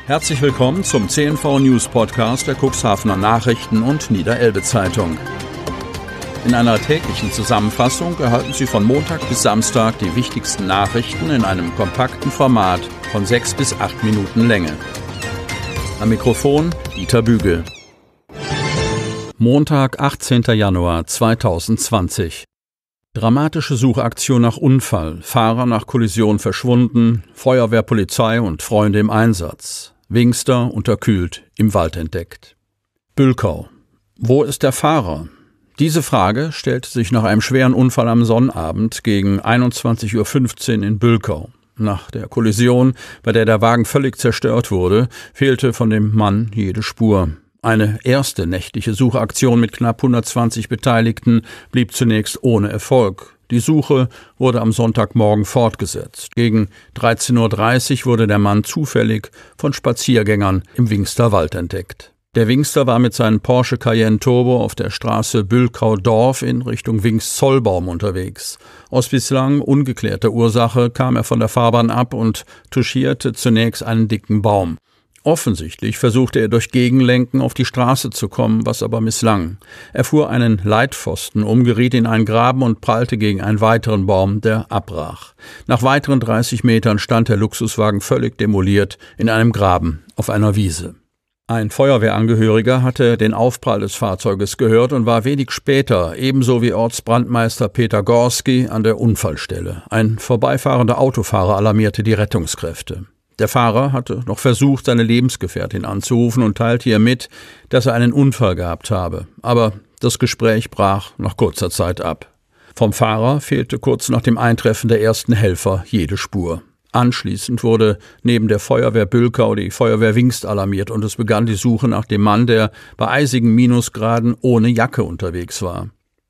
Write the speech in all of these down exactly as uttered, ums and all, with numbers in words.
Herzlich willkommen zum C N V News Podcast der Cuxhavener Nachrichten und Niederelbe Zeitung. In einer täglichen Zusammenfassung erhalten Sie von Montag bis Samstag die wichtigsten Nachrichten in einem kompakten Format von sechs bis acht Minuten Länge. Am Mikrofon Dieter Bügel. Montag, achtzehnter Januar zweitausendzwanzig. Dramatische Suchaktion nach Unfall, Fahrer nach Kollision verschwunden, Feuerwehr, Polizei und Freunde im Einsatz. Wingster unterkühlt im Wald entdeckt. Bülkau. Wo ist der Fahrer? Diese Frage stellte sich nach einem schweren Unfall am Sonnabend gegen einundzwanzig Uhr fünfzehn in Bülkau. Nach der Kollision, bei der der Wagen völlig zerstört wurde, fehlte von dem Mann jede Spur. Eine erste nächtliche Suchaktion mit knapp hundertzwanzig Beteiligten blieb zunächst ohne Erfolg. Die Suche wurde am Sonntagmorgen fortgesetzt. Gegen dreizehn Uhr dreißig wurde der Mann zufällig von Spaziergängern im Wingster Wald entdeckt. Der Wingster war mit seinem Porsche Cayenne Turbo auf der Straße Bülkau-Dorf in Richtung Wings-Zollbaum unterwegs. Aus bislang ungeklärter Ursache kam er von der Fahrbahn ab und touchierte zunächst einen dicken Baum. Offensichtlich versuchte er durch Gegenlenken auf die Straße zu kommen, was aber misslang. Er fuhr einen Leitpfosten um, geriet in einen Graben und prallte gegen einen weiteren Baum, der abbrach. Nach weiteren dreißig Metern stand der Luxuswagen völlig demoliert in einem Graben auf einer Wiese. Ein Feuerwehrangehöriger hatte den Aufprall des Fahrzeuges gehört und war wenig später, ebenso wie Ortsbrandmeister Peter Gorski, an der Unfallstelle. Ein vorbeifahrender Autofahrer alarmierte die Rettungskräfte. Der Fahrer hatte noch versucht, seine Lebensgefährtin anzurufen und teilte ihr mit, dass er einen Unfall gehabt habe. Aber das Gespräch brach nach kurzer Zeit ab. Vom Fahrer fehlte kurz nach dem Eintreffen der ersten Helfer jede Spur. Anschließend wurde neben der Feuerwehr Bülkau die Feuerwehr Wingst alarmiert und es begann die Suche nach dem Mann, der bei eisigen Minusgraden ohne Jacke unterwegs war.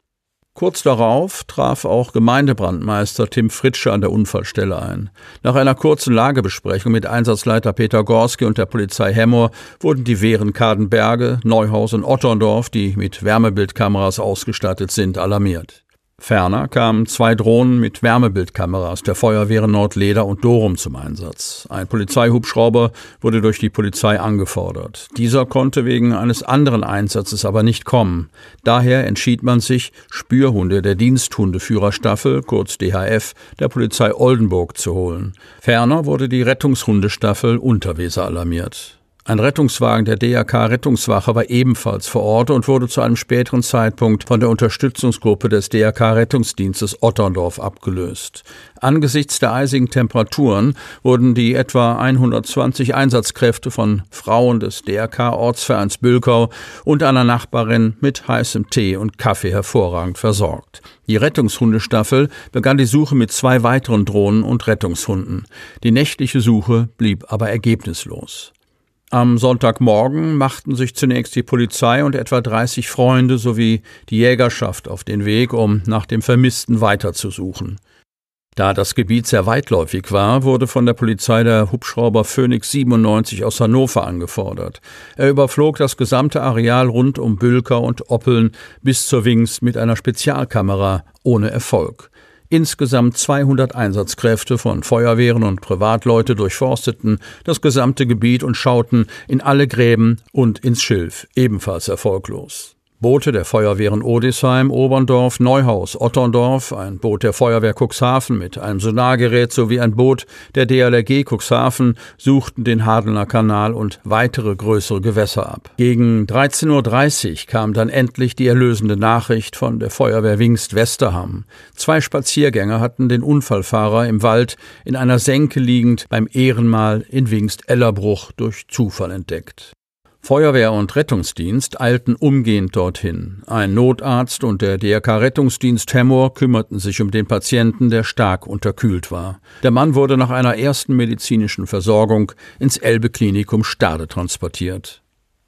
Kurz darauf traf auch Gemeindebrandmeister Tim Fritsche an der Unfallstelle ein. Nach einer kurzen Lagebesprechung mit Einsatzleiter Peter Gorski und der Polizei Hemmoor wurden die Wehren Kadenberge, Neuhaus und Otterndorf, die mit Wärmebildkameras ausgestattet sind, alarmiert. Ferner kamen zwei Drohnen mit Wärmebildkameras der Feuerwehren Nordleder und Dorum zum Einsatz. Ein Polizeihubschrauber wurde durch die Polizei angefordert. Dieser konnte wegen eines anderen Einsatzes aber nicht kommen. Daher entschied man sich, Spürhunde der Diensthundeführerstaffel, kurz D H F, der Polizei Oldenburg zu holen. Ferner wurde die Rettungshundestaffel Unterweser alarmiert. Ein Rettungswagen der D R K-Rettungswache war ebenfalls vor Ort und wurde zu einem späteren Zeitpunkt von der Unterstützungsgruppe des D R K-Rettungsdienstes Otterndorf abgelöst. Angesichts der eisigen Temperaturen wurden die etwa hundertzwanzig Einsatzkräfte von Frauen des D R K-Ortsvereins Bülkau und einer Nachbarin mit heißem Tee und Kaffee hervorragend versorgt. Die Rettungshundestaffel begann die Suche mit zwei weiteren Drohnen und Rettungshunden. Die nächtliche Suche blieb aber ergebnislos. Am Sonntagmorgen machten sich zunächst die Polizei und etwa dreißig Freunde sowie die Jägerschaft auf den Weg, um nach dem Vermissten weiterzusuchen. Da das Gebiet sehr weitläufig war, wurde von der Polizei der Hubschrauber Phoenix siebenundneunzig aus Hannover angefordert. Er überflog das gesamte Areal rund um Bülkau und Oppeln bis zur Wingst mit einer Spezialkamera ohne Erfolg. Insgesamt zweihundert Einsatzkräfte von Feuerwehren und Privatleute durchforsteten das gesamte Gebiet und schauten in alle Gräben und ins Schilf, ebenfalls erfolglos. Boote der Feuerwehren Odisheim, Oberndorf, Neuhaus, Otterndorf, ein Boot der Feuerwehr Cuxhaven mit einem Sonargerät sowie ein Boot der D L R G Cuxhaven suchten den Hadelner Kanal und weitere größere Gewässer ab. Gegen dreizehn Uhr dreißig kam dann endlich die erlösende Nachricht von der Feuerwehr Wingst Westerham. Zwei Spaziergänger hatten den Unfallfahrer im Wald in einer Senke liegend beim Ehrenmal in Wingst-Ellerbruch durch Zufall entdeckt. Feuerwehr und Rettungsdienst eilten umgehend dorthin. Ein Notarzt und der D R K-Rettungsdienst Hemmoor kümmerten sich um den Patienten, der stark unterkühlt war. Der Mann wurde nach einer ersten medizinischen Versorgung ins Elbe-Klinikum Stade transportiert.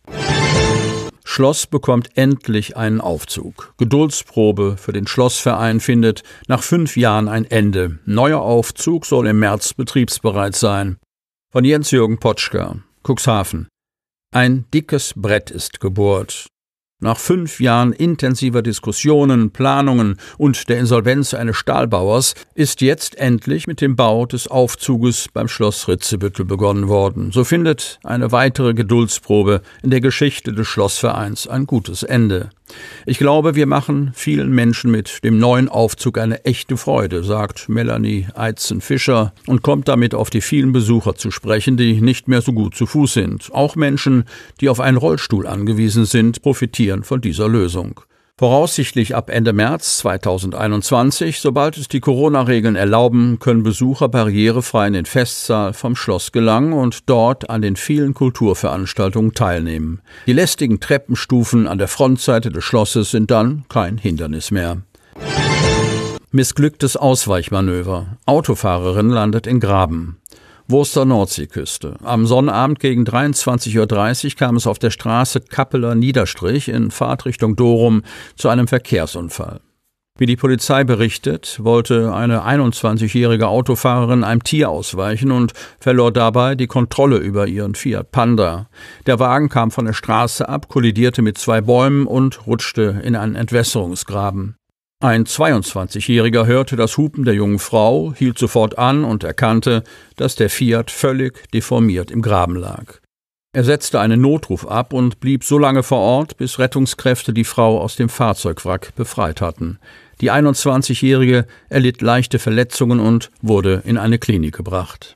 Schloss bekommt endlich einen Aufzug. Geduldsprobe für den Schlossverein findet nach fünf Jahren ein Ende. Neuer Aufzug soll im März betriebsbereit sein. Von Jens-Jürgen Potschka, Cuxhaven. Ein dickes Brett ist gebohrt. Nach fünf Jahren intensiver Diskussionen, Planungen und der Insolvenz eines Stahlbauers ist jetzt endlich mit dem Bau des Aufzuges beim Schloss Ritzebüttel begonnen worden. So findet eine weitere Geduldsprobe in der Geschichte des Schlossvereins ein gutes Ende. Ich glaube, wir machen vielen Menschen mit dem neuen Aufzug eine echte Freude, sagt Melanie Eitzen-Fischer und kommt damit auf die vielen Besucher zu sprechen, die nicht mehr so gut zu Fuß sind. Auch Menschen, die auf einen Rollstuhl angewiesen sind, profitieren von dieser Lösung. Voraussichtlich ab Ende März zweitausendeinundzwanzig, sobald es die Corona-Regeln erlauben, können Besucher barrierefrei in den Festsaal vom Schloss gelangen und dort an den vielen Kulturveranstaltungen teilnehmen. Die lästigen Treppenstufen an der Frontseite des Schlosses sind dann kein Hindernis mehr. Missglücktes Ausweichmanöver. Autofahrerin landet in Graben. Wurster Nordseeküste. Am Sonnabend gegen dreiundzwanzig Uhr dreißig kam es auf der Straße Kappeler Niederstrich in Fahrtrichtung Dorum zu einem Verkehrsunfall. Wie die Polizei berichtet, wollte eine einundzwanzigjährige Autofahrerin einem Tier ausweichen und verlor dabei die Kontrolle über ihren Fiat Panda. Der Wagen kam von der Straße ab, kollidierte mit zwei Bäumen und rutschte in einen Entwässerungsgraben. Ein zweiundzwanzigjähriger hörte das Hupen der jungen Frau, hielt sofort an und erkannte, dass der Fiat völlig deformiert im Graben lag. Er setzte einen Notruf ab und blieb so lange vor Ort, bis Rettungskräfte die Frau aus dem Fahrzeugwrack befreit hatten. Die einundzwanzigjährige erlitt leichte Verletzungen und wurde in eine Klinik gebracht.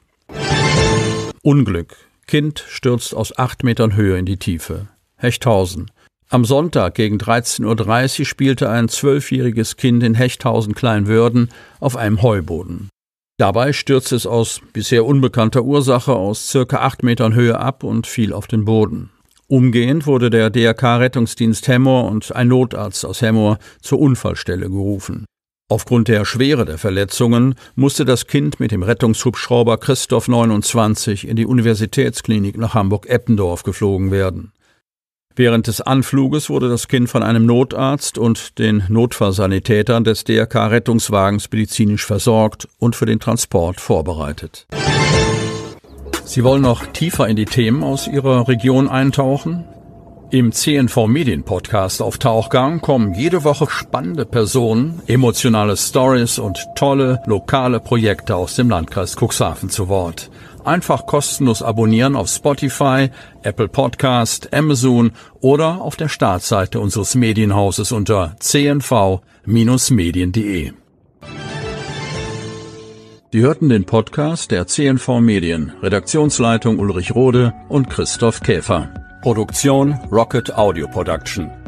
Unglück. Kind stürzt aus acht Metern Höhe in die Tiefe. Hechthausen. Am Sonntag gegen dreizehn Uhr dreißig spielte ein zwölfjähriges Kind in Hechthausen-Kleinwörden auf einem Heuboden. Dabei stürzte es aus bisher unbekannter Ursache aus circa acht Metern Höhe ab und fiel auf den Boden. Umgehend wurde der D R K-Rettungsdienst Hemmoor und ein Notarzt aus Hemmoor zur Unfallstelle gerufen. Aufgrund der Schwere der Verletzungen musste das Kind mit dem Rettungshubschrauber Christoph neunundzwanzig in die Universitätsklinik nach Hamburg-Eppendorf geflogen werden. Während des Anfluges wurde das Kind von einem Notarzt und den Notfallsanitätern des D R K-Rettungswagens medizinisch versorgt und für den Transport vorbereitet. Sie wollen noch tiefer in die Themen aus Ihrer Region eintauchen? Im C N V Medien Podcast auf Tauchgang kommen jede Woche spannende Personen, emotionale Stories und tolle lokale Projekte aus dem Landkreis Cuxhaven zu Wort. Einfach kostenlos abonnieren auf Spotify, Apple Podcast, Amazon oder auf der Startseite unseres Medienhauses unter c n v Bindestrich medien punkt d e. Sie hörten den Podcast der C N V Medien, Redaktionsleitung Ulrich Rode und Christoph Käfer. Produktion Rocket Audio Production.